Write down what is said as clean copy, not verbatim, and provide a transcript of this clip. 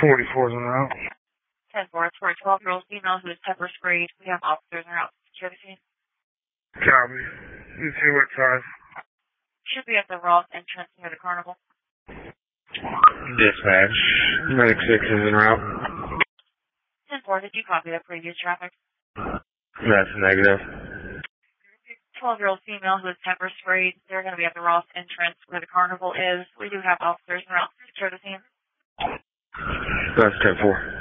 44's en route. 10-4, it's for a 12-year-old female who is pepper sprayed. We have officers en route to secure the scene. Copy. You see what size? Should be at the Ross entrance near the carnival. Dispatch. Medic 6 is en route. 10-4, did you copy that previous traffic? That's negative. 12-year-old female who is pepper sprayed. They're going to be at the Ross entrance where the carnival is. We do have officers en route to secure the scene. That's 10-4.